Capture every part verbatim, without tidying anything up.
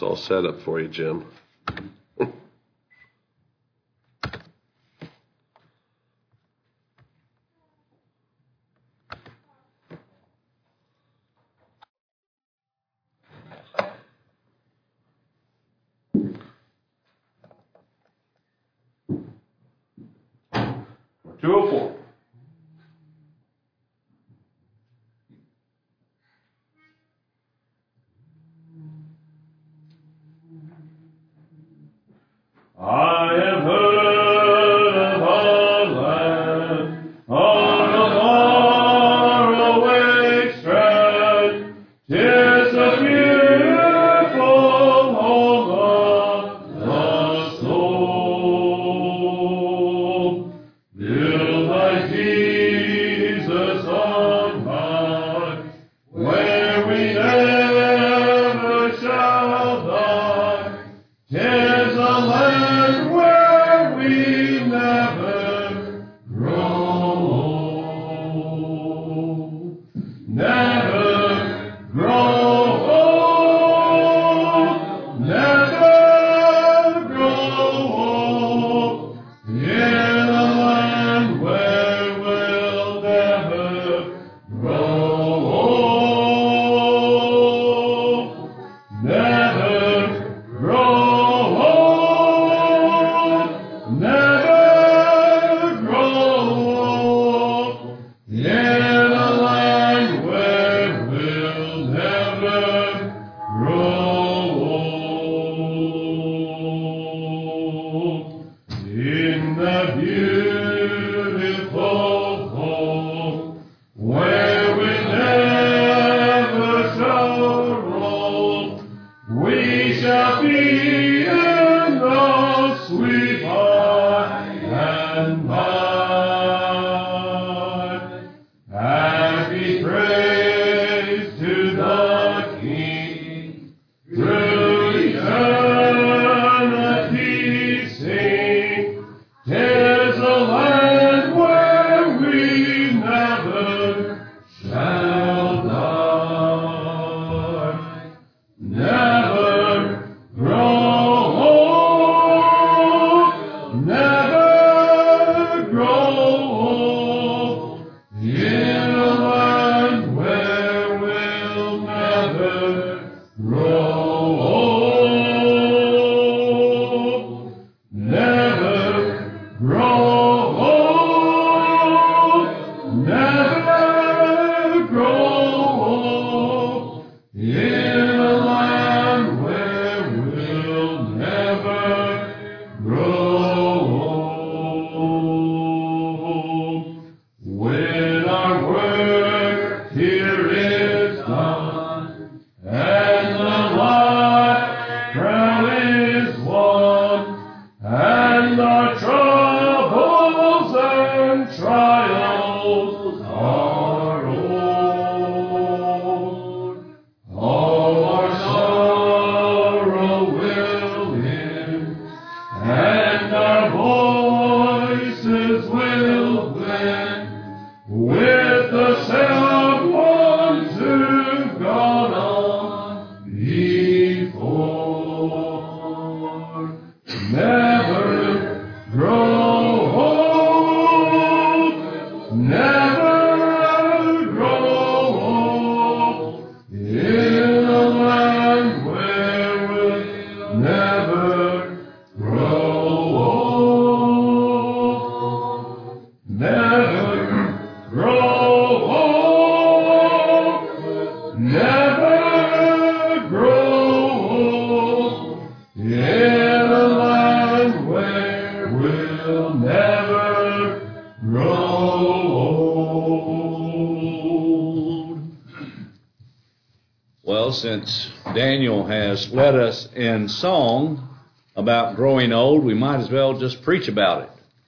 It's all set up for you, Jim. two oh four. I have heard of a land on a faraway strand. 'Tis a beautiful home of the soul. Built by Jesus on high, where we never shall die. 'Tis a land where we never grow old. Never grow old. Never grow old. In a land where we'll never grow old. Never grow old. Never grow old. In a land where we'll never grow old. In the beautiful home where we never shall roam, we shall be in the sweet by and by. Happy praise to the King, through eternity sing. 'Tis a land where we never shall die. Never grow old. Never grow old. In a land where we'll never grow old. Never grow old. Never grow old. In a land where we'll never grow old. When our work here is done, and the light crown is won, and our troubles and trials are o'er, all our sorrow will end, and our voices will blend with the sound ones who've gone on before. Never grow old. Never grow old. In a land where we'll never grow old. Never grow old. Never grow old. In a land where we'll never grow old. Well, since Daniel has led us in song about growing old, we might as well just preach about it.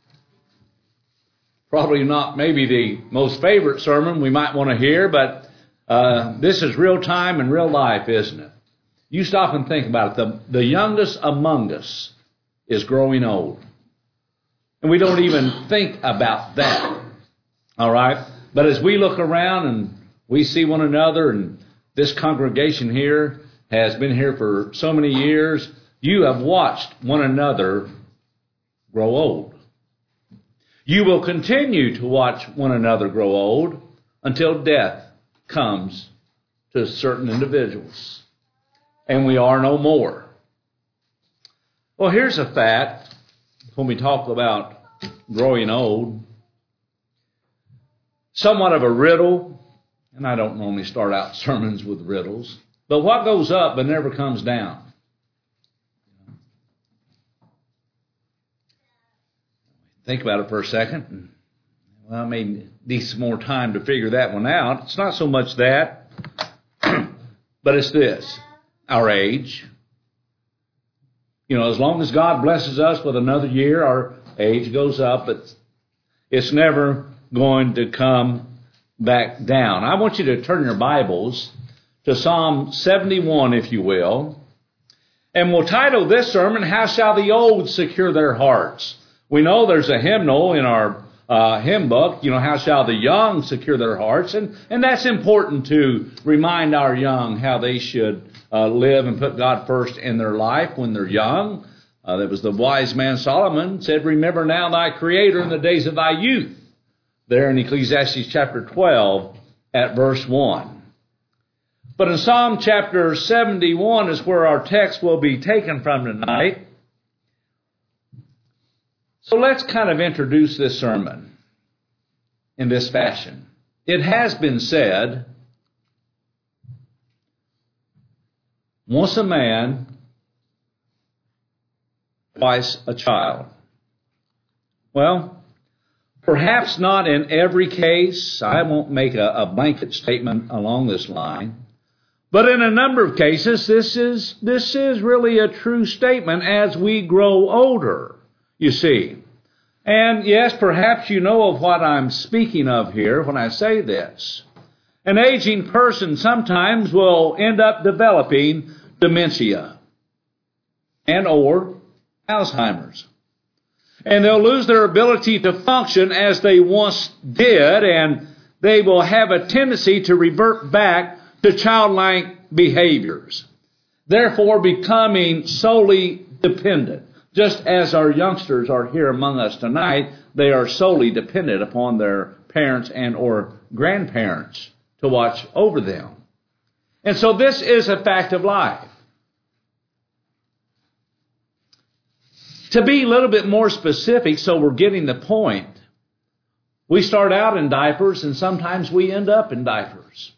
Probably not maybe the most favorite sermon we might want to hear, but uh, this is real time and real life, isn't it? You stop and think about it. The, the youngest among us is growing old. And we don't even think about that. All right? But as we look around and we see one another, and this congregation here has been here for so many years, you have watched one another grow old. You will continue to watch one another grow old until death comes to certain individuals. And we are no more. Well, here's a fact when we talk about growing old. Somewhat of a riddle, and I don't normally start out sermons with riddles, but what goes up but never comes down? Think about it for a second. Well, I may need some more time to figure that one out. It's not so much that, but it's this, our age. You know, as long as God blesses us with another year, our age goes up, but it's never going to come back down. I want you to turn your Bibles to Psalm seventy-one, if you will, and we'll title this sermon, How Shall the Old Secure Their Hearts? We know there's a hymnal in our uh, hymn book, you know, How Shall the Young Secure Their Hearts? And, and that's important to remind our young how they should uh, live and put God first in their life when they're young. Uh, that was the wise man Solomon said, remember now thy Creator in the days of thy youth. There in Ecclesiastes chapter twelve at verse one. But in Psalm chapter seventy-one is where our text will be taken from tonight. So let's kind of introduce this sermon in this fashion. It has been said, once a man, twice a child. Well, perhaps not in every case. I won't make a, a blanket statement along this line. But in a number of cases, this is, this is really a true statement as we grow older, you see. And yes, perhaps you know of what I'm speaking of here when I say this. An aging person sometimes will end up developing dementia and or Alzheimer's. And they'll lose their ability to function as they once did, and they will have a tendency to revert back to childlike behaviors, therefore becoming solely dependent. Just as our youngsters are here among us tonight, they are solely dependent upon their parents and or grandparents to watch over them. And so this is a fact of life. To be a little bit more specific, so we're getting the point, we start out in diapers and sometimes we end up in diapers.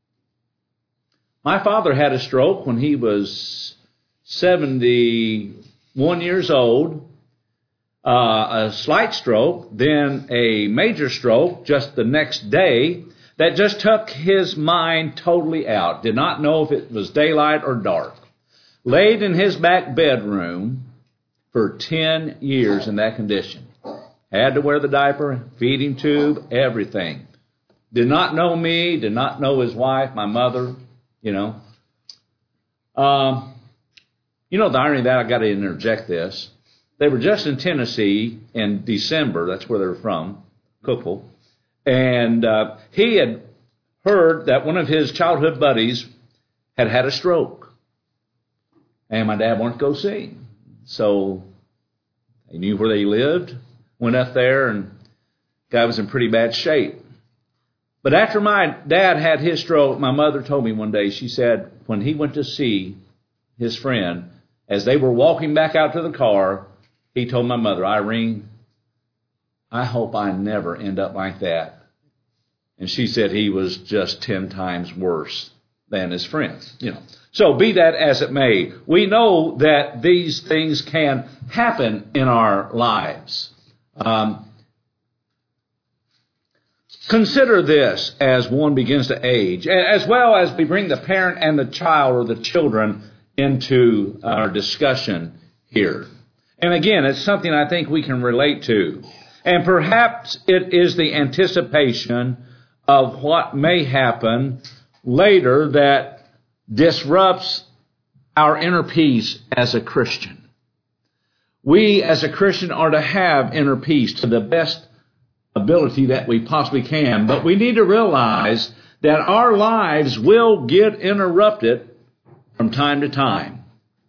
My father had a stroke when he was seventy-one years old, uh, a slight stroke, then a major stroke just the next day that just took his mind totally out. Did not know if it was daylight or dark. Laid in his back bedroom for ten years in that condition. Had to wear the diaper, feeding tube, everything. Did not know me, did not know his wife, my mother, you know. Um, you know, the irony of that, I got to interject this. They were just in Tennessee in December. That's where they're from, Cookville. And uh, he had heard that one of his childhood buddies had had a stroke. And my dad wanted to go see him. So he knew where they lived, went up there, and the guy was in pretty bad shape. But after my dad had his stroke, my mother told me one day, she said, when he went to see his friend, as they were walking back out to the car, he told my mother, Irene, I hope I never end up like that. And she said he was just ten times worse than his friends, you know. So be that as it may, we know that these things can happen in our lives. Um, consider this as one begins to age, as well as we bring the parent and the child or the children into our discussion here. And again, it's something I think we can relate to. And perhaps it is the anticipation of what may happen later that disrupts our inner peace as a Christian. We as a Christian are to have inner peace to the best ability that we possibly can, but we need to realize that our lives will get interrupted from time to time.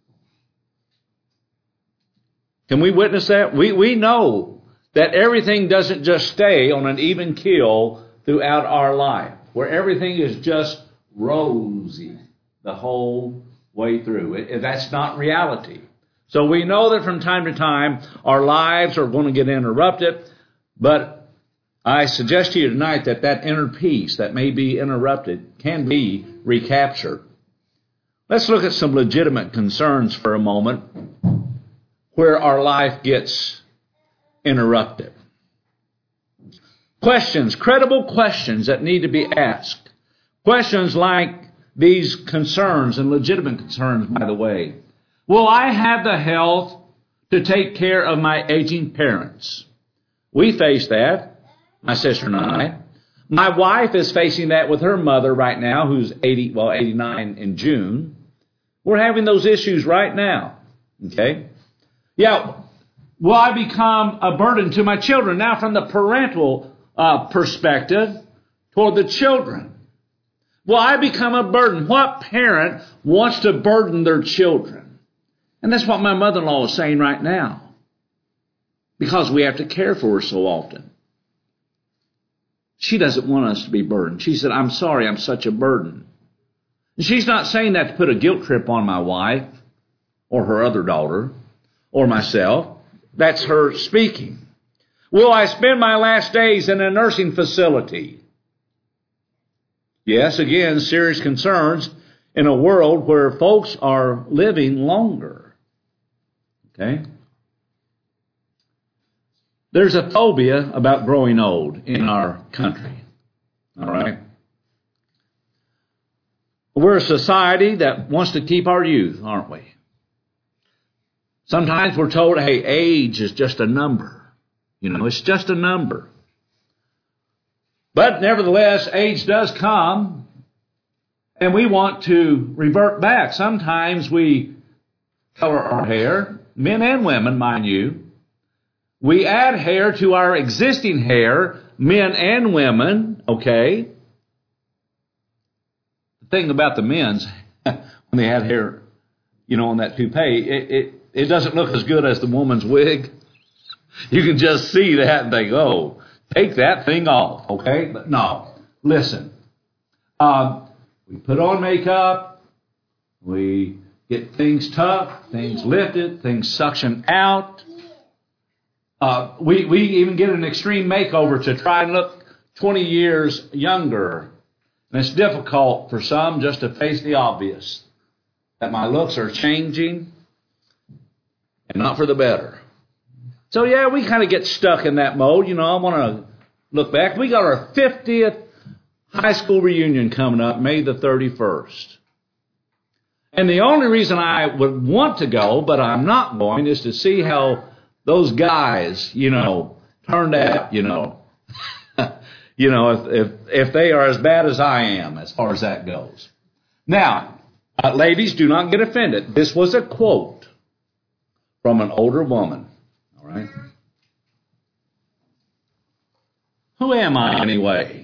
Can we witness that? We, we know that everything doesn't just stay on an even keel throughout our life, where everything is just rosy the whole way through. It, that's not reality. So we know that from time to time our lives are going to get interrupted, but I suggest to you tonight that that inner peace that may be interrupted can be recaptured. Let's look at some legitimate concerns for a moment where our life gets interrupted. Questions, credible questions that need to be asked. Questions like these concerns, and legitimate concerns, by the way. Will I have the health to take care of my aging parents? We face that, my sister and I. My wife is facing that with her mother right now, who's eighty, well, eighty-nine in June. We're having those issues right now. Okay? Yeah, will I become a burden to my children? Now, from the parental uh, perspective, toward the children. Will I become a burden? What parent wants to burden their children? And that's what my mother-in-law is saying right now. Because we have to care for her so often. She doesn't want us to be burdened. She said, I'm sorry, I'm such a burden. And she's not saying that to put a guilt trip on my wife or her other daughter or myself. That's her speaking. Will I spend my last days in a nursing facility? Yes, again, serious concerns in a world where folks are living longer. Okay? There's a phobia about growing old in our country. All right? We're a society that wants to keep our youth, aren't we? Sometimes we're told, hey, age is just a number. You know, it's just a number. But nevertheless, age does come, and we want to revert back. Sometimes we color our hair, men and women, mind you. We add hair to our existing hair, men and women, okay? The thing about the men's, when they had hair, you know, on that toupee, it, it, it doesn't look as good as the woman's wig. You can just see that and think, oh, take that thing off, okay? But no, listen. Um, we put on makeup. We get things tucked, things lifted, things suctioned out. Uh, we, we even get an extreme makeover to try and look twenty years younger. And it's difficult for some just to face the obvious, that my looks are changing and not for the better. So, yeah, we kind of get stuck in that mode. You know, I want to look back. We got our fiftieth high school reunion coming up, May the thirty-first. And the only reason I would want to go, but I'm not going, is to see how those guys, you know, turned out, you know. you know, if, if if they are as bad as I am, as far as that goes. Now, uh, ladies, do not get offended. This was a quote from an older woman. All right. Who am I anyway?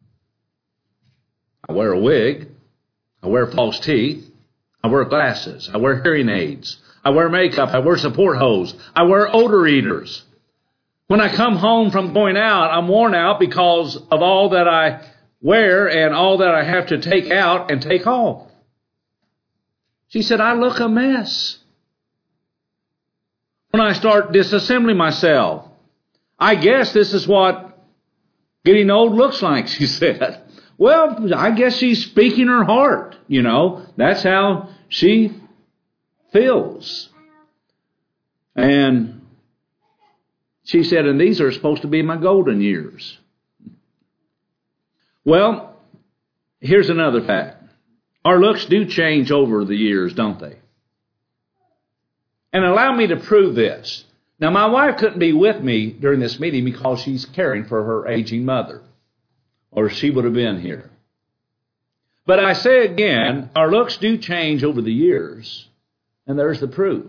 I wear a wig. I wear false teeth. I wear glasses. I wear hearing aids. I wear makeup. I wear support hose. I wear odor eaters. When I come home from going out, I'm worn out because of all that I wear and all that I have to take out and take off. She said, I look a mess. When I start disassembling myself, I guess this is what getting old looks like, she said. Well, I guess she's speaking her heart, you know. That's how she feels. And she said, and these are supposed to be my golden years. Well, here's another fact. Our looks do change over the years, don't they? And allow me to prove this. Now, my wife couldn't be with me during this meeting because she's caring for her aging mother, or she would have been here. But I say again, our looks do change over the years, and there's the proof.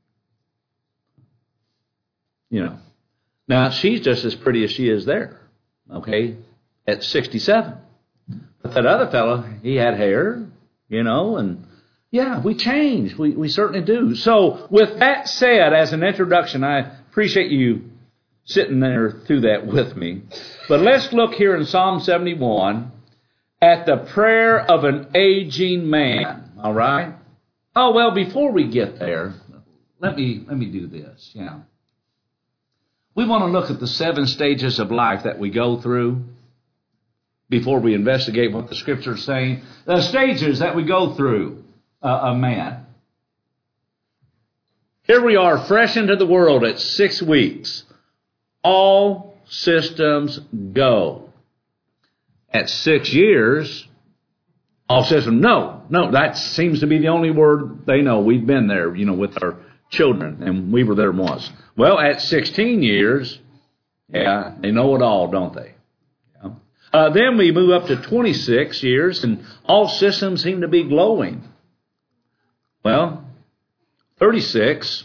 You know, now she's just as pretty as she is there, okay, at sixty-seven. But that other fellow, he had hair, you know, and Yeah, we change. We, we certainly do. So with that said, as an introduction, I appreciate you sitting there through that with me. But let's look here in Psalm seventy-one at the prayer of an aging man. All right? Oh, well, before we get there, let me let me do this. Yeah. We want to look at the seven stages of life that we go through before we investigate what the Scripture is saying. The stages that we go through uh, a man. Here we are, fresh into the world at six weeks. All systems go. At six years, all systems, no, no, that seems to be the only word they know. We've been there, you know, with our children, and we were there once. Well, at sixteen years, yeah, they know it all, don't they? Yeah. Uh, then we move up to twenty-six years, and all systems seem to be glowing. Well, thirty-six,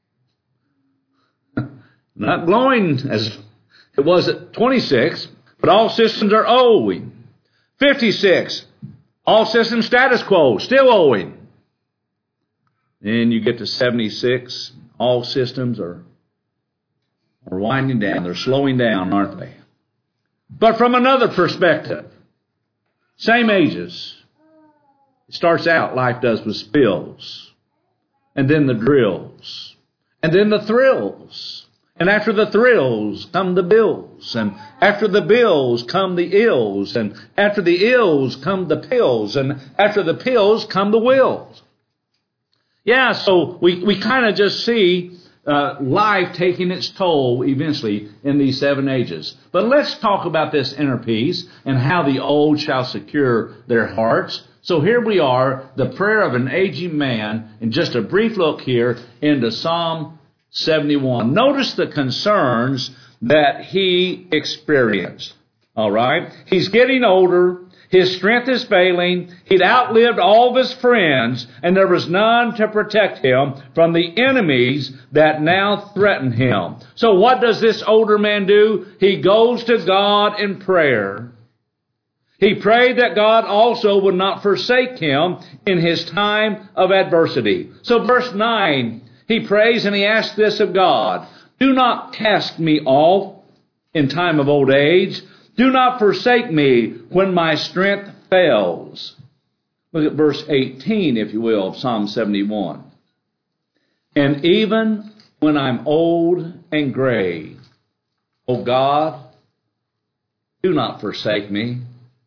not glowing as it was at twenty-six, but all systems are owing. fifty-six, all systems status quo, still owing. Then you get to seventy-six, all systems are, are winding down. They're slowing down, aren't they? But from another perspective, same ages. It starts out, life does, with spills, and then the drills, and then the thrills. And after the thrills come the bills. And after the bills come the ills. And after the ills come the pills. And after the pills come the wills. Yeah, so we, we kind of just see uh, life taking its toll eventually in these seven ages. But let's talk about this inner peace and how the old shall secure their hearts. So here we are, the prayer of an aging man, and just a brief look here into Psalm seventy-one. Notice the concerns that he experienced. All right? He's getting older. His strength is failing. He'd outlived all of his friends, and there was none to protect him from the enemies that now threaten him. So what does this older man do? He goes to God in prayer. He prayed that God also would not forsake him in his time of adversity. So verse nine, he prays and he asks this of God: do not cast me off in time of old age. Do not forsake me when my strength fails. Look at verse eighteen, if you will, of Psalm seventy-one. And even when I'm old and gray, O God, do not forsake me.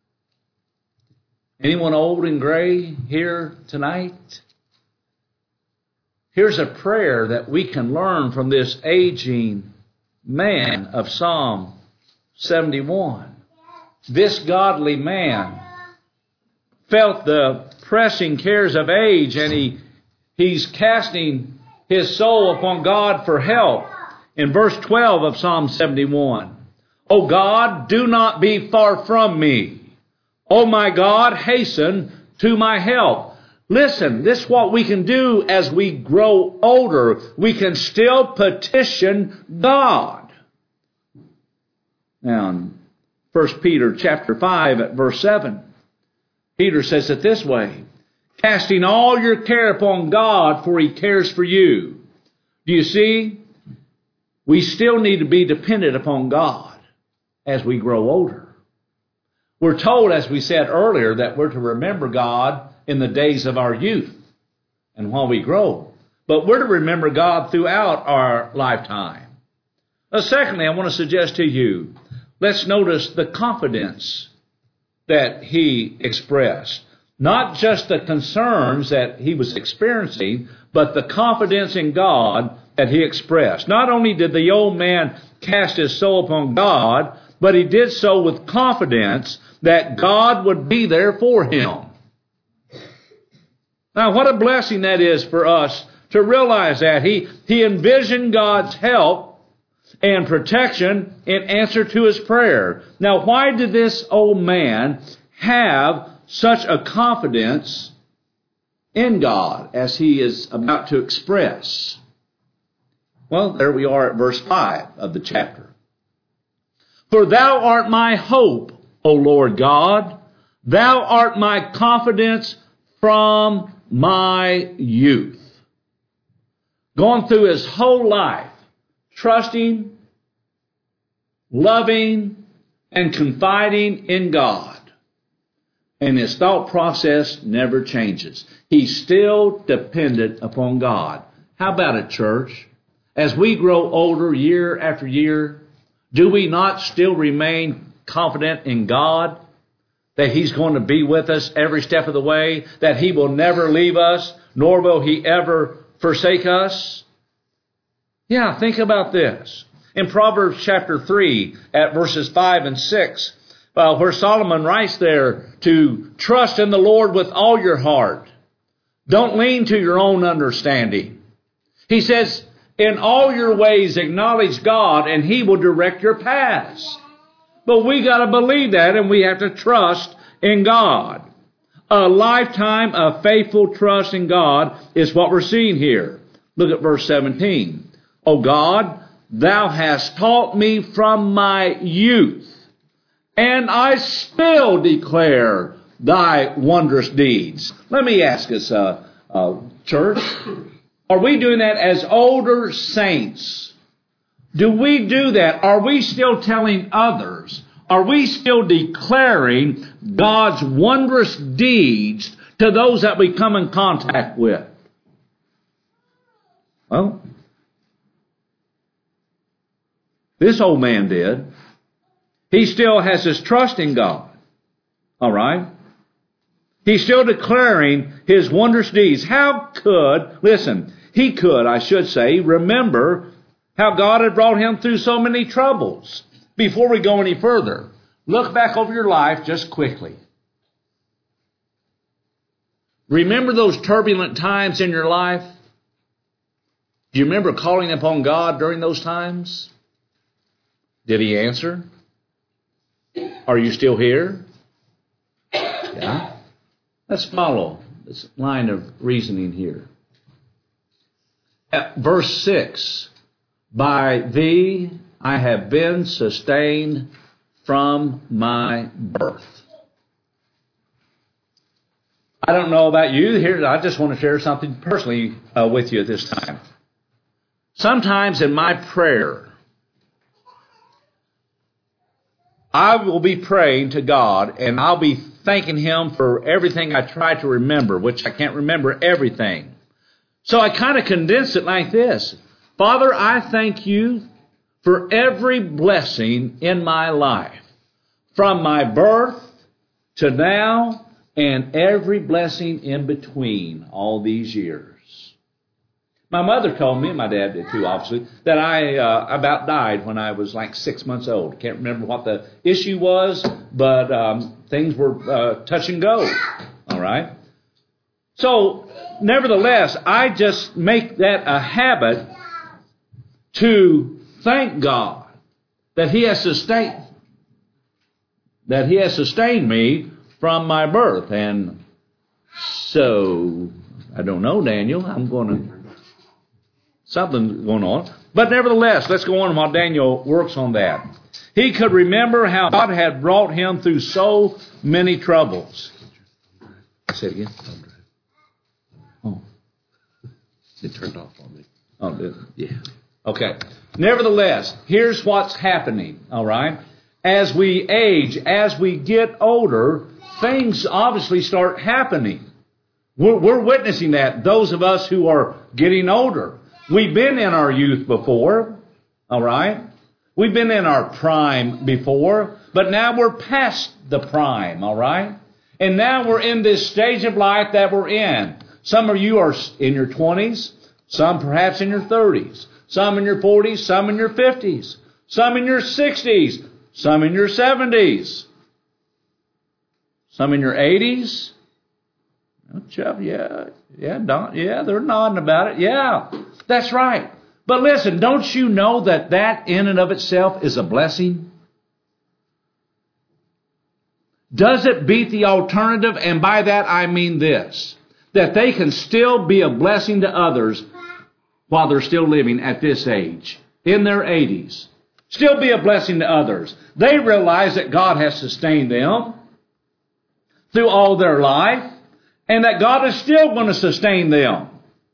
Anyone old and gray here tonight? Here's a prayer that we can learn from this aging man of Psalm seventy-one. This godly man felt the pressing cares of age, and he he's casting his soul upon God for help. In verse twelve of Psalm seventy-one, O God, do not be far from me. O my God, hasten to my help. Listen, this is what we can do as we grow older. We can still petition God. Now, in First Peter chapter five at verse seven, Peter says it this way: casting all your care upon God, for he cares for you. Do you see? We still need to be dependent upon God as we grow older. We're told, as we said earlier, that we're to remember God in the days of our youth and while we grow. But we're to remember God throughout our lifetime. Now, secondly, I want to suggest to you, let's notice the confidence that he expressed. Not just the concerns that he was experiencing, but the confidence in God that he expressed. Not only did the old man cast his soul upon God, but he did so with confidence that God would be there for him. Now, what a blessing that is for us to realize that. He, he envisioned God's help and protection in answer to his prayer. Now, why did this old man have such a confidence in God as he is about to express? Well, there we are at verse five of the chapter. For thou art my hope, O Lord God. Thou art my confidence from my youth. Going through his whole life, trusting, loving, and confiding in God. And his thought process never changes. He's still dependent upon God. How about it, church? As we grow older year after year, do we not still remain confident in God that he's going to be with us every step of the way, that he will never leave us, nor will he ever forsake us? Yeah, think about this. In Proverbs chapter three, at verses five and six, uh, where Solomon writes there to trust in the Lord with all your heart. Don't lean to your own understanding. He says, in all your ways acknowledge God and he will direct your paths. But we got to believe that, and we have to trust in God. A lifetime of faithful trust in God is what we're seeing here. Look at verse seventeen. O God, thou hast taught me from my youth, and I still declare thy wondrous deeds. Let me ask us, uh, uh, church, are we doing that as older saints? Do we do that? Are we still telling others? Are we still declaring God's wondrous deeds to those that we come in contact with? Well, this old man did. He still has his trust in God. All right? He's still declaring his wondrous deeds. How could, listen, he could, I should say, remember how God had brought him through so many troubles. Before we go any further, look back over your life just quickly. Remember those turbulent times in your life? Do you remember calling upon God during those times? Did he answer? Are you still here? Yeah. Let's follow this line of reasoning here. At verse six, by thee I have been sustained from my birth. I don't know about you. Here, I just want to share something personally uh, with you at this time. Sometimes in my prayer, I will be praying to God, and I'll be thanking him for everything I try to remember, which I can't remember everything. So I kind of condense it like this. Father, I thank you for every blessing in my life, from my birth to now, and every blessing in between all these years. My mother told me, and my dad did too, obviously, that I uh, about died when I was like six months old. Can't remember what the issue was, but um, things were uh, touch and go. All right? So, nevertheless, I just make that a habit to thank God that He has sustained that He has sustained me from my birth. And so, I don't know, Daniel. I'm going to something's going on. But nevertheless, let's go on while Daniel works on that. He could remember how God had brought him through so many troubles. Say it again. Oh. It turned off on me. Oh, did it? Yeah. Okay. Nevertheless, here's what's happening, all right? As we age, as we get older, things obviously start happening. We're, we're witnessing that, those of us who are getting older. We've been in our youth before, all right? We've been in our prime before, but now we're past the prime, all right? And now we're in this stage of life that we're in. Some of you are in your twenties, some perhaps in your thirties, some in your forties, some in your fifties, some in your sixties, some in your seventies, some in your eighties. Oh, Chubb, yeah, yeah, Don, yeah, they're nodding about it. Yeah, that's right. But listen, don't you know that that in and of itself is a blessing? Does it beat the alternative? And by that I mean this, that they can still be a blessing to others while they're still living at this age, in their eighties. Still be a blessing to others. They realize that God has sustained them through all their life. and that God is still going to sustain them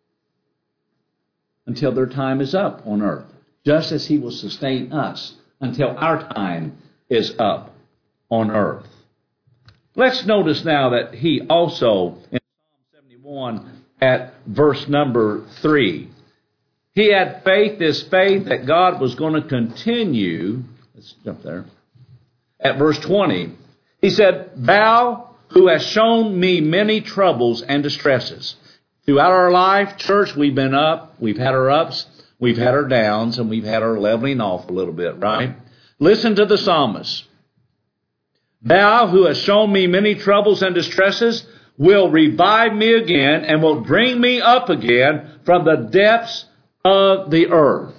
until their time is up on earth, just as He will sustain us until our time is up on earth. Let's notice now that He also, in Psalm seventy-one, at verse number three, He had faith, this faith that God was going to continue. Let's jump there. At verse twenty, He said, Thou who hast shown me many troubles and distresses. Throughout our life, church, we've been up, we've had our ups, we've had our downs, and we've had our leveling off a little bit, right? Listen to the psalmist. Thou who hast shown me many troubles and distresses will revive me again and will bring me up again from the depths of the earth.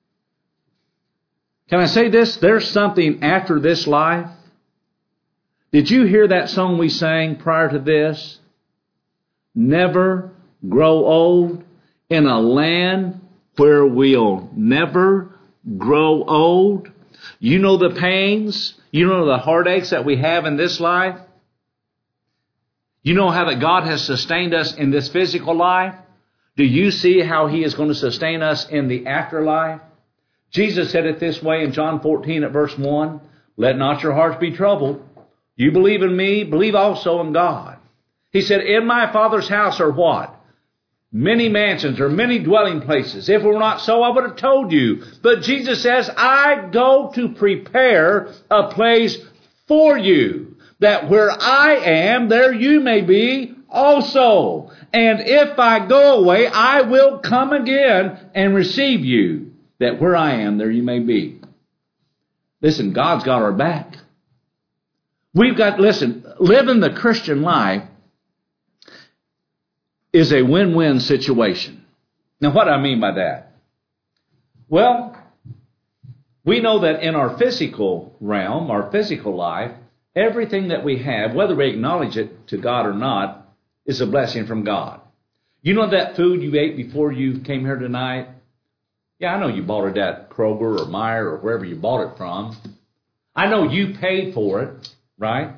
Can I say this? There's something after this life. Did you hear that song we sang prior to this? Never grow old in a land where we'll never grow old. You know the pains, you know the heartaches that we have in this life. You know how that God has sustained us in this physical life. Do you see how He is going to sustain us in the afterlife? Jesus said it this way in John fourteen at verse one. Let not your hearts be troubled. You believe in me, believe also in God. He said, in my Father's house are what? Many mansions or many dwelling places. If it were not so, I would have told you. But Jesus says, I go to prepare a place for you, that where I am, there you may be also. And if I go away, I will come again and receive you, that where I am, there you may be. Listen, God's got our back. We've got, listen, living the Christian life is a win-win situation. Now, what do I mean by that? Well, we know that in our physical realm, our physical life, everything that we have, whether we acknowledge it to God or not, is a blessing from God. You know that food you ate before you came here tonight? Yeah, I know you bought it at Kroger or Meijer or wherever you bought it from. I know you paid for it, right?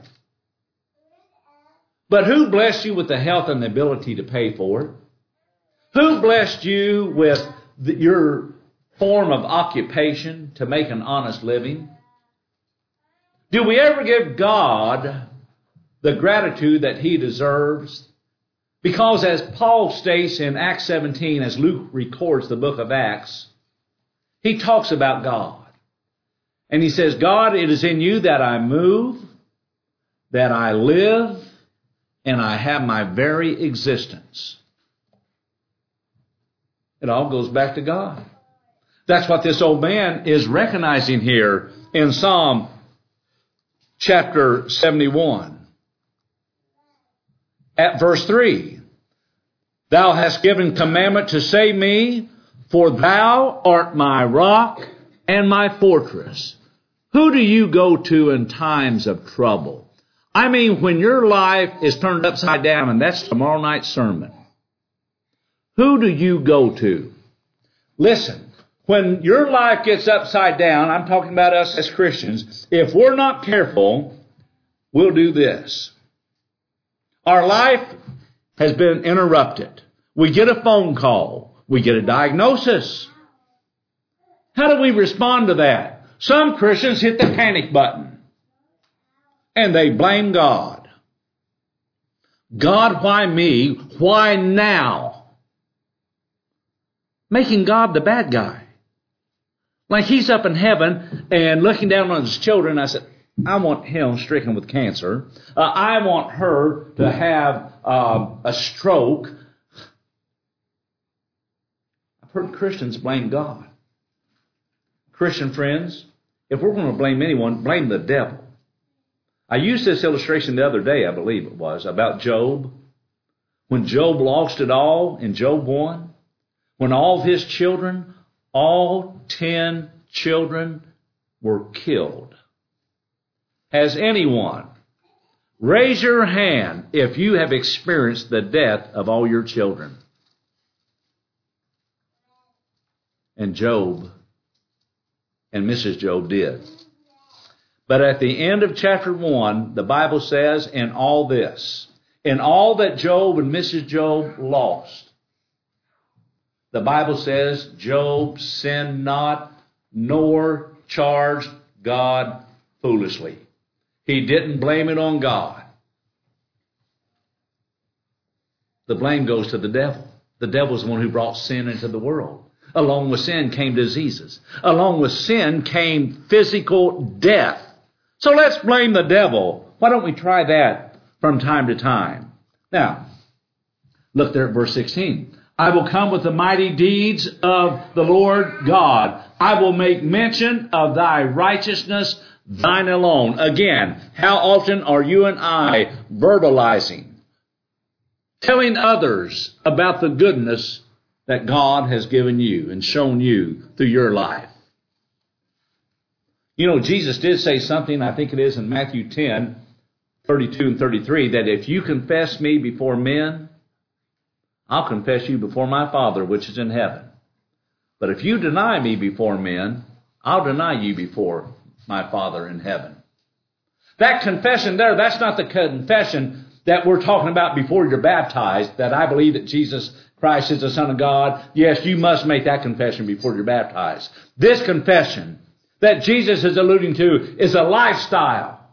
But who blessed you with the health and the ability to pay for it? Who blessed you with the, your form of occupation to make an honest living? Do we ever give God the gratitude that He deserves? Because as Paul states in Acts seventeen, as Luke records the book of Acts, he talks about God. And he says, God, it is in you that I move, that I live, and I have my very existence. It all goes back to God. That's what this old man is recognizing here in Psalm chapter seventy-one. At verse three, Thou hast given commandment to save me, for Thou art my rock and my fortress. Who do you go to in times of trouble? I mean, when your life is turned upside down, and that's tomorrow night's sermon, who do you go to? Listen, when your life gets upside down, I'm talking about us as Christians, if we're not careful, we'll do this. Our life has been interrupted. We get a phone call. We get a diagnosis. How do we respond to that? Some Christians hit the panic button. And they blame God. God, why me? Why now? Making God the bad guy. Like He's up in heaven and looking down on His children. I said, I want him stricken with cancer. Uh, I want her to have uh, a stroke. I've heard Christians blame God. Christian friends, if we're going to blame anyone, blame the devil. I used this illustration the other day, I believe it was, about Job. When Job lost it all in Job one, when all of his children, all ten children were killed. Has anyone, raise your hand if you have experienced the death of all your children? And Job and Missus Job did. But at the end of chapter one, the Bible says, in all this, in all that Job and Missus Job lost, the Bible says Job sinned not nor charged God foolishly. He didn't blame it on God. The blame goes to the devil. The devil's the one who brought sin into the world. Along with sin came diseases. Along with sin came physical death. So let's blame the devil. Why don't we try that from time to time? Now, look there at verse sixteen. I will come with the mighty deeds of the Lord God. I will make mention of thy righteousness, thine alone. Again, how often are you and I verbalizing, telling others about the goodness that God has given you and shown you through your life? You know, Jesus did say something, I think it is in Matthew ten, thirty-two and thirty-three, that if you confess me before men, I'll confess you before my Father which is in heaven. But if you deny me before men, I'll deny you before my Father in heaven. That confession there, that's not the confession that we're talking about before you're baptized, that I believe that Jesus Christ is the Son of God. Yes, you must make that confession before you're baptized. This confession that Jesus is alluding to is a lifestyle,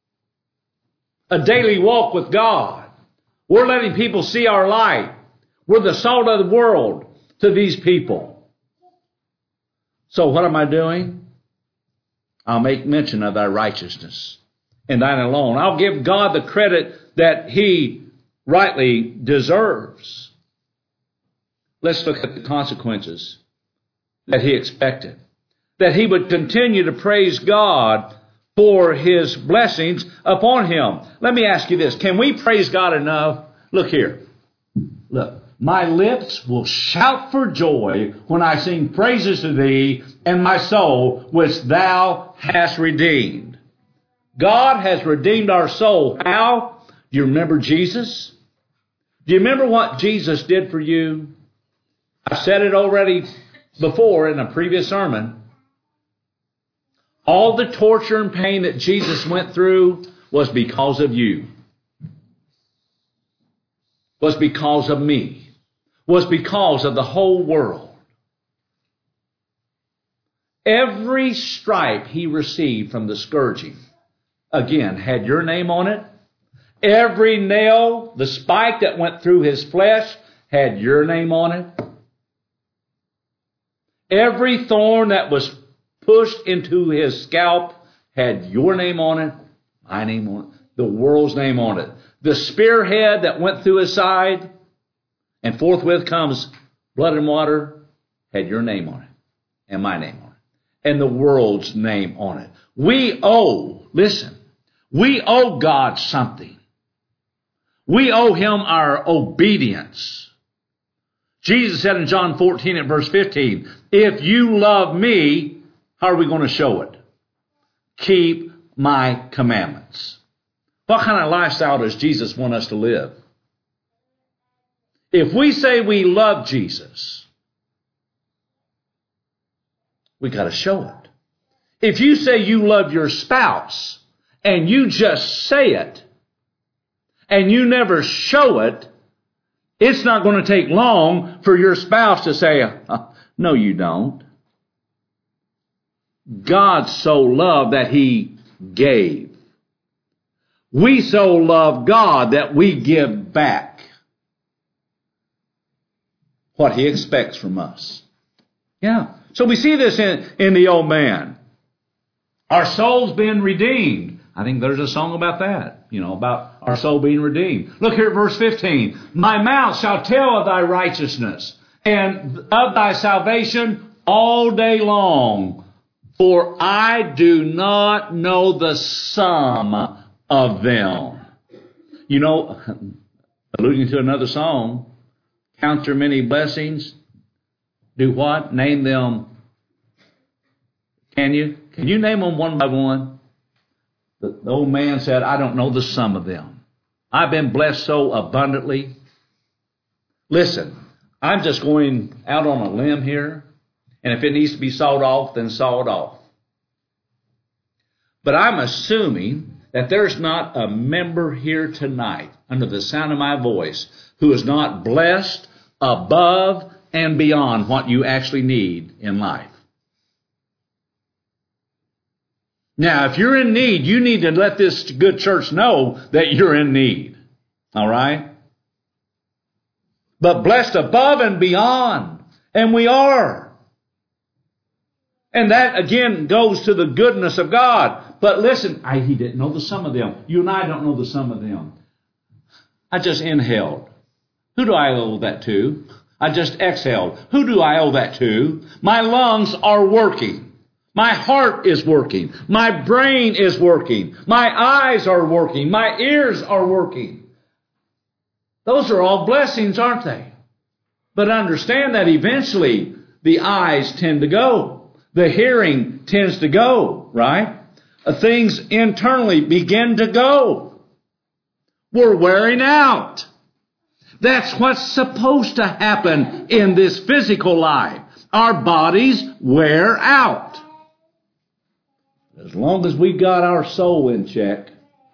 a daily walk with God. We're letting people see our light. We're the salt of the world to these people. So what am I doing? I'll make mention of thy righteousness and thine alone. I'll give God the credit that he rightly deserves. Let's look at the consequences that he expected. That he would continue to praise God for his blessings upon him. Let me ask you this. Can we praise God enough? Look here. Look. My lips will shout for joy when I sing praises to thee, and my soul which thou hast redeemed. God has redeemed our soul. How? Do you remember Jesus? Do you remember what Jesus did for you? I've said it already before in a previous sermon. All the torture and pain that Jesus went through was because of you. Was because of me. Was because of the whole world. Every stripe he received from the scourging, again, had your name on it. Every nail, the spike that went through his flesh, had your name on it. Every thorn that was pushed into his scalp had your name on it, my name on it, the world's name on it. The spearhead that went through his side, and forthwith comes blood and water, had your name on it, and my name on it, and the world's name on it. We owe, listen, we owe God something. We owe him our obedience. Jesus said in John fourteen and verse fifteen, if you love me, how are we going to show it? Keep my commandments. What kind of lifestyle does Jesus want us to live? If we say we love Jesus, we got to show it. If you say you love your spouse and you just say it and you never show it, it's not going to take long for your spouse to say, oh, no, you don't. God so loved that he gave. We so love God that we give back what he expects from us. Yeah. So we see this in, in the old man. Our soul's been redeemed. I think there's a song about that, you know, about our soul being redeemed. Look here at verse fifteen. My mouth shall tell of thy righteousness and of thy salvation all day long. For I do not know the sum of them. You know, alluding to another song, count your many blessings. Do what? Name them. Can you? Can you name them one by one? The, the old man said, I don't know the sum of them. I've been blessed so abundantly. Listen, I'm just going out on a limb here. And if it needs to be sawed off, then saw it off. But I'm assuming that there's not a member here tonight under the sound of my voice who is not blessed above and beyond what you actually need in life. Now, if you're in need, you need to let this good church know that you're in need. All right? But blessed above and beyond. And we are. And that, again, goes to the goodness of God. But listen, I, he didn't know the sum of them. You and I don't know the sum of them. I just inhaled. Who do I owe that to? I just exhaled. Who do I owe that to? My lungs are working. My heart is working. My brain is working. My eyes are working. My ears are working. Those are all blessings, aren't they? But understand that eventually the eyes tend to go. The hearing tends to go, right? Things internally begin to go. We're wearing out. That's what's supposed to happen in this physical life. Our bodies wear out. As long as we got our soul in check.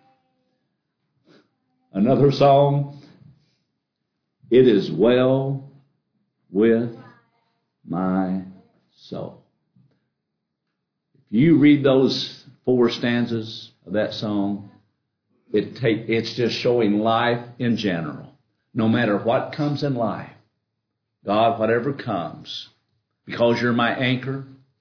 Another song. It is well with my soul. If you read those four stanzas of that song, it take, it's just showing life in general. No matter what comes in life, God, whatever comes, because you're my anchor,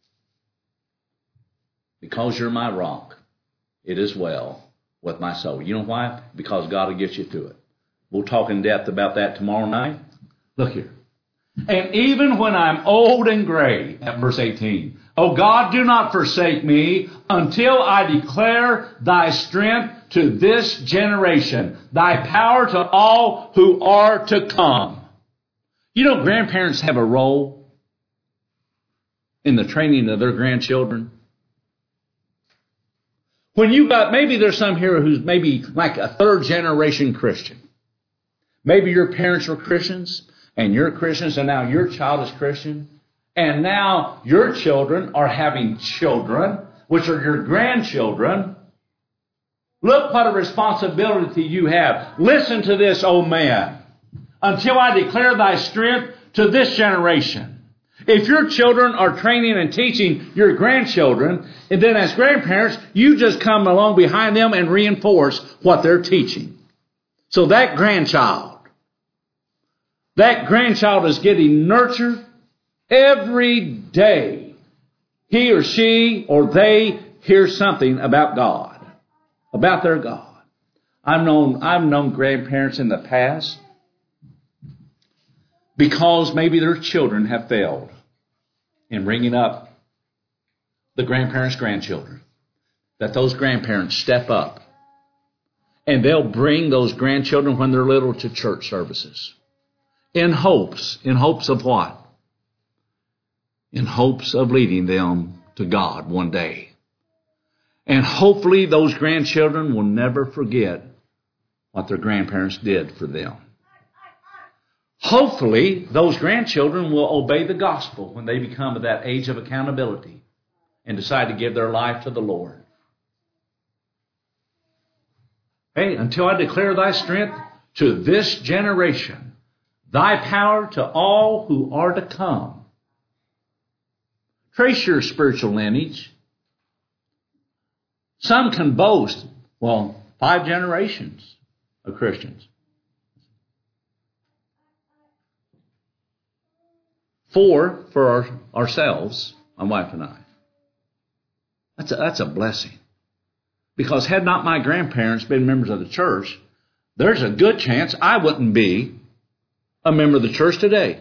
because you're my rock, it is well with my soul. You know why? Because God will get you through it. We'll talk in depth about that tomorrow night. Look here. And even when I'm old and gray, at verse eighteen, O God, do not forsake me until I declare thy strength to this generation, thy power to all who are to come. You know, grandparents have a role in the training of their grandchildren. When you got, maybe there's some here who's maybe like a third generation Christian. Maybe your parents were Christians and you're Christians and now your child is Christian. And now your children are having children, which are your grandchildren. Look what a responsibility you have. Listen to this, O man, until I declare thy strength to this generation. If your children are training and teaching your grandchildren, and then as grandparents, you just come along behind them and reinforce what they're teaching. So that grandchild, that grandchild is getting nurtured every day. He or she or they hear something about God, about their God. I've known, I've known grandparents in the past because maybe their children have failed in bringing up the grandparents' grandchildren, that those grandparents step up and they'll bring those grandchildren when they're little to church services. In hopes, in hopes of what? In hopes of leading them to God one day. And hopefully those grandchildren will never forget what their grandparents did for them. Hopefully, those grandchildren will obey the gospel when they become of that age of accountability and decide to give their life to the Lord. Hey, until I declare thy strength to this generation, thy power to all who are to come. Trace your spiritual lineage. Some can boast, well, five generations of Christians. Four for our, ourselves, my wife and I. That's a, that's a blessing. Because had not my grandparents been members of the church, there's a good chance I wouldn't be a member of the church today.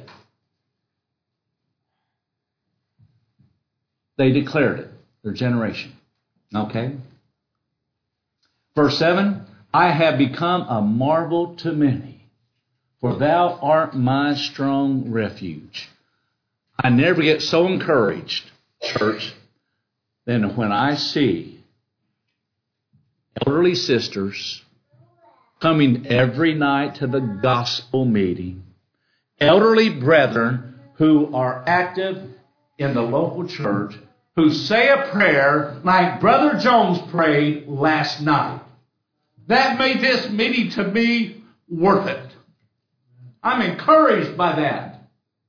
They declared it, their generation. Okay? Verse seven, I have become a marvel to many, for thou art my strong refuge. I never get so encouraged, church, than when I see elderly sisters coming every night to the gospel meeting, elderly brethren who are active in the local church, who say a prayer like Brother Jones prayed last night. That made this meeting to me worth it. I'm encouraged by that.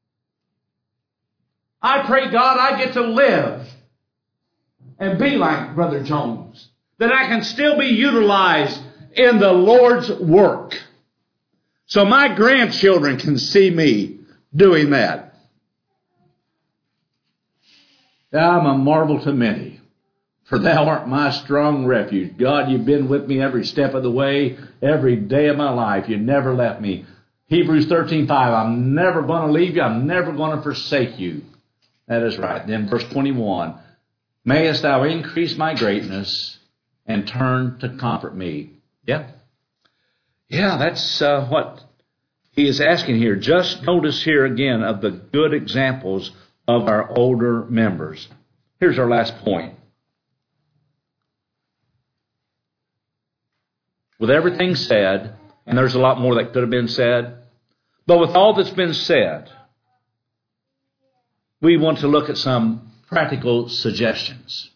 I pray, God, I get to live and be like Brother Jones, that I can still be utilized in the Lord's work, so my grandchildren can see me doing that. I'm a marvel to many, for thou art my strong refuge. God, you've been with me every step of the way, every day of my life. You never left me. Hebrews thirteen five, I'm never going to leave you. I'm never going to forsake you. That is right. Then verse twenty-one, mayest thou increase my greatness and turn to comfort me. Yeah. Yeah, that's uh, what he is asking here. Just notice here again of the good examples of our older members. Here's our last point. With everything said, and there's a lot more that could have been said, but with all that's been said, we want to look at some practical suggestions.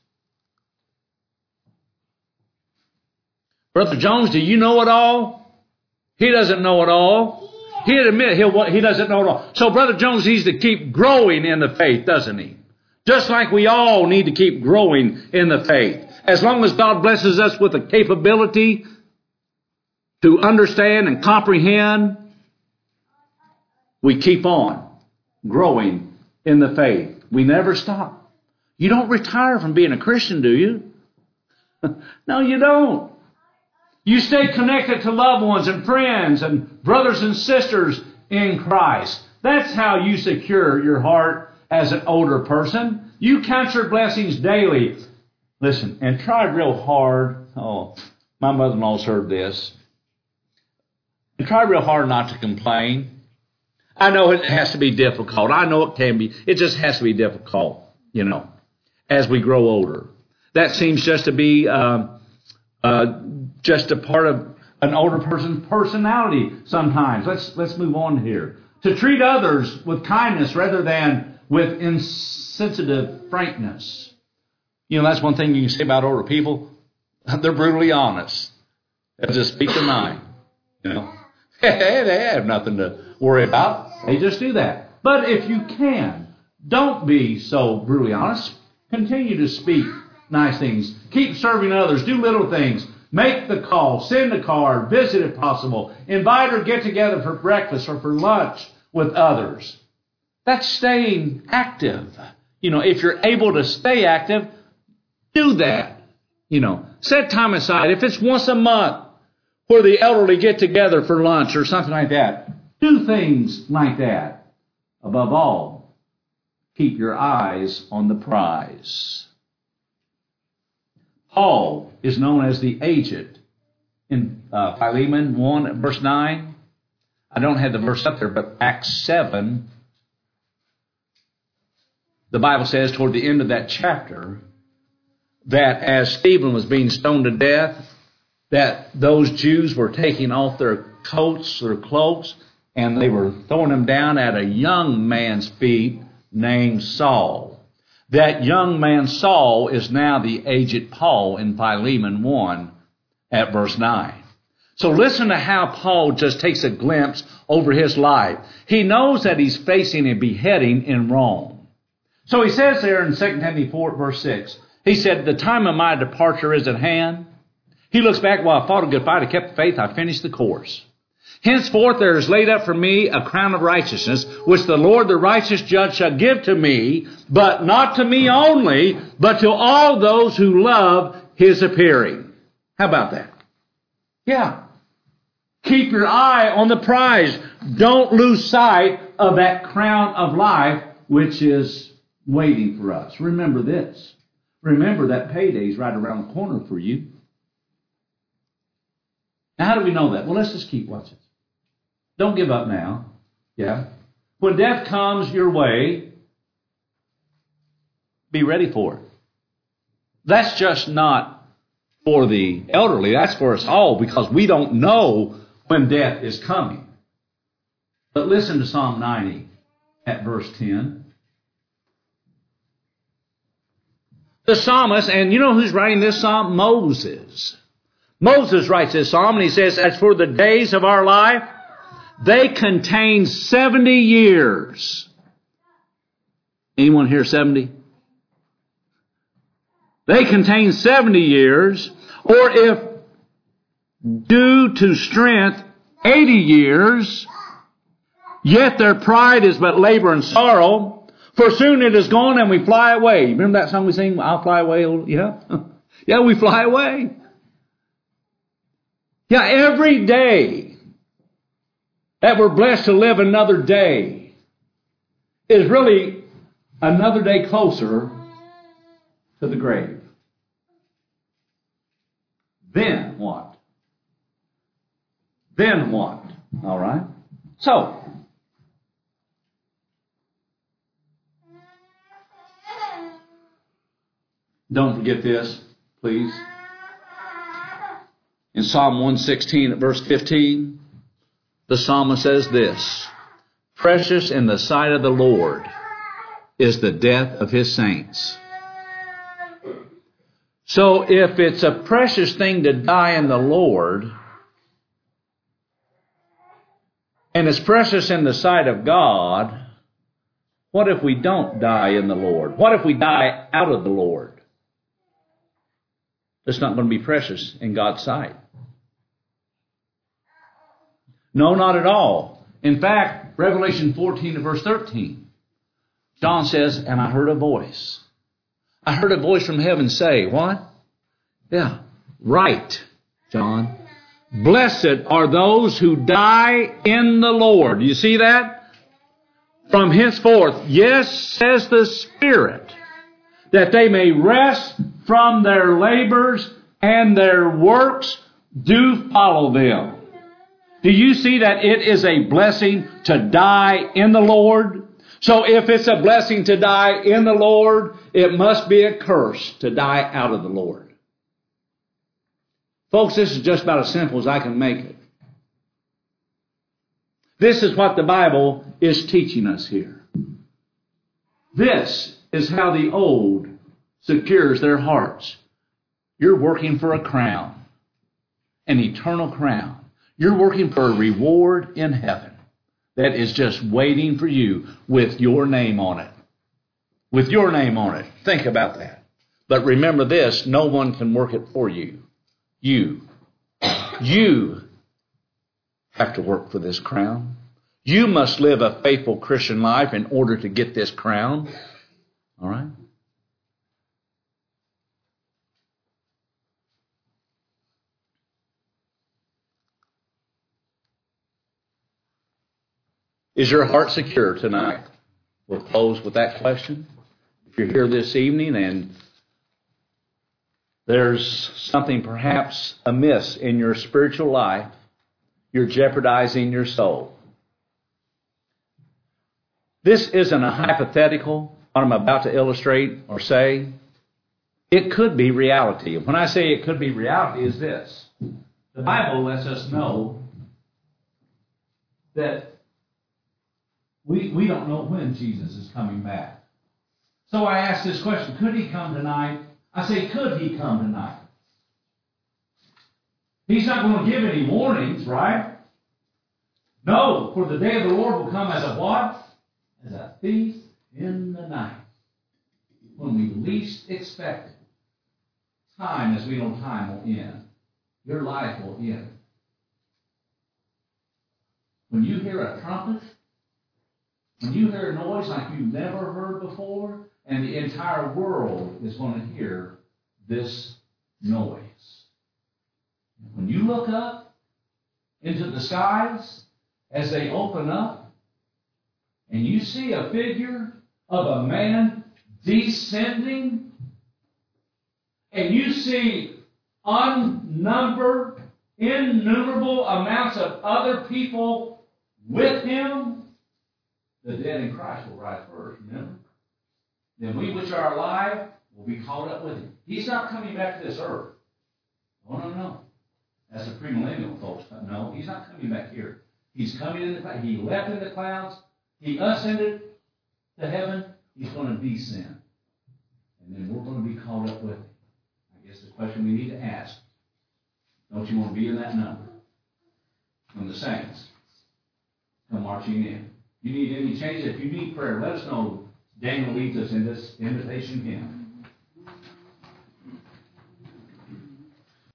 Brother Jones, do you know it all? He doesn't know it all. He'd admit he'll, he doesn't know it all. So Brother Jones needs to keep growing in the faith, doesn't he? Just like we all need to keep growing in the faith. As long as God blesses us with the capability to understand and comprehend, we keep on growing in the faith. We never stop. You don't retire from being a Christian, do you? No, you don't. You stay connected to loved ones and friends and brothers and sisters in Christ. That's how you secure your heart as an older person. You count your blessings daily. Listen, and try real hard. Oh, my mother-in-law's heard this. And try real hard not to complain. I know it has to be difficult. I know it can be. It just has to be difficult, you know, as we grow older. That seems just to be uh, uh, just a part of an older person's personality sometimes. Let's let's move on here. To treat others with kindness rather than with insensitive frankness. You know, that's one thing you can say about older people. They're brutally honest. They'll just speak their mind. You know, they have nothing to worry about. They just do that. But if you can, don't be so brutally honest. Continue to speak nice things. Keep serving others. Do little things. Make the call. Send a card. Visit if possible. Invite or get together for breakfast or for lunch with others. That's staying active. You know, if you're able to stay active, do that. You know, set time aside. If it's once a month where the elderly get together for lunch or something like that, do things like that. Above all, keep your eyes on the prize. Paul is known as the aged in uh, Philemon one, verse nine. I don't have the verse up there, but Acts seven, the Bible says toward the end of that chapter that as Stephen was being stoned to death, that those Jews were taking off their coats, their cloaks, and they were throwing them down at a young man's feet named Saul. That young man Saul is now the aged Paul in Philemon one at verse nine. So listen to how Paul just takes a glimpse over his life. He knows that he's facing a beheading in Rome. So he says there in Second Timothy four, verse six, he said, the time of my departure is at hand. He looks back, while I fought a good fight, I kept the faith, I finished the course. Henceforth there is laid up for me a crown of righteousness, which the Lord the righteous judge shall give to me, but not to me only, but to all those who love his appearing. How about that? Yeah. Keep your eye on the prize. Don't lose sight of that crown of life which is waiting for us. Remember this. Remember that payday is right around the corner for you. Now, how do we know that? Well, let's just keep watching. Don't give up now. Yeah. When death comes your way, be ready for it. That's just not for the elderly. That's for us all, because we don't know when death is coming. But listen to Psalm ninety at verse ten. The psalmist, and you know who's writing this psalm? Moses. Moses writes this psalm, and he says, as for the days of our life, they contain seventy years. Anyone here seventy? They contain seventy years, or if due to strength, eighty years, yet their pride is but labor and sorrow, for soon it is gone and we fly away. Remember that song we sing, I'll fly away? Yeah, yeah, we fly away. Yeah, every day that we're blessed to live another day is really another day closer to the grave. Then what? Then what? All right? So, don't forget this, please. In Psalm one sixteen at verse fifteen, the psalmist says this, precious in the sight of the Lord is the death of his saints. So if it's a precious thing to die in the Lord, and it's precious in the sight of God, what if we don't die in the Lord? What if we die out of the Lord? It's not going to be precious in God's sight. No, not at all. In fact, Revelation fourteen and verse thirteen, John says, and I heard a voice. I heard a voice from heaven say, what? Yeah, right, John. Blessed are those who die in the Lord. You see that? From henceforth, yes, says the Spirit, that they may rest from their labors and their works do follow them. Do you see that it is a blessing to die in the Lord? So if it's a blessing to die in the Lord, it must be a curse to die out of the Lord. Folks, this is just about as simple as I can make it. This is what the Bible is teaching us here. This is how the old secures their hearts. You're working for a crown, an eternal crown. You're working for a reward in heaven that is just waiting for you with your name on it. With your name on it. Think about that. But remember this, no one can work it for you. You. You have to work for this crown. You must live a faithful Christian life in order to get this crown. All right? Is your heart secure tonight? We'll close with that question. If you're here this evening and there's something perhaps amiss in your spiritual life, you're jeopardizing your soul. This isn't a hypothetical, what I'm about to illustrate or say. It could be reality. When I say it could be reality, is this. The Bible lets us know that we, we don't know when Jesus is coming back. So I ask this question, could he come tonight? I say, could he come tonight? He's not going to give any warnings, right? No, for the day of the Lord will come as a what? As a thief in the night. When we least expect it. Time, as we know time, will end. Your life will end. When you hear a trumpet, when you hear a noise like you've never heard before, and the entire world is going to hear this noise. When you look up into the skies as they open up, and you see a figure of a man descending, and you see unnumbered, innumerable amounts of other people with him, the dead in Christ will rise first, remember? Then we which are alive will be caught up with him. He's not coming back to this earth. Oh, no, no. That's the premillennial, folks. No, he's not coming back here. He's coming in the clouds. He left in the clouds. He ascended to heaven. He's going to descend. And then we're going to be caught up with him. I guess the question we need to ask, Don't you want to be in that number? When the saints come marching in. You need any change? If you need prayer, let us know. Daniel leads us in this invitation hymn.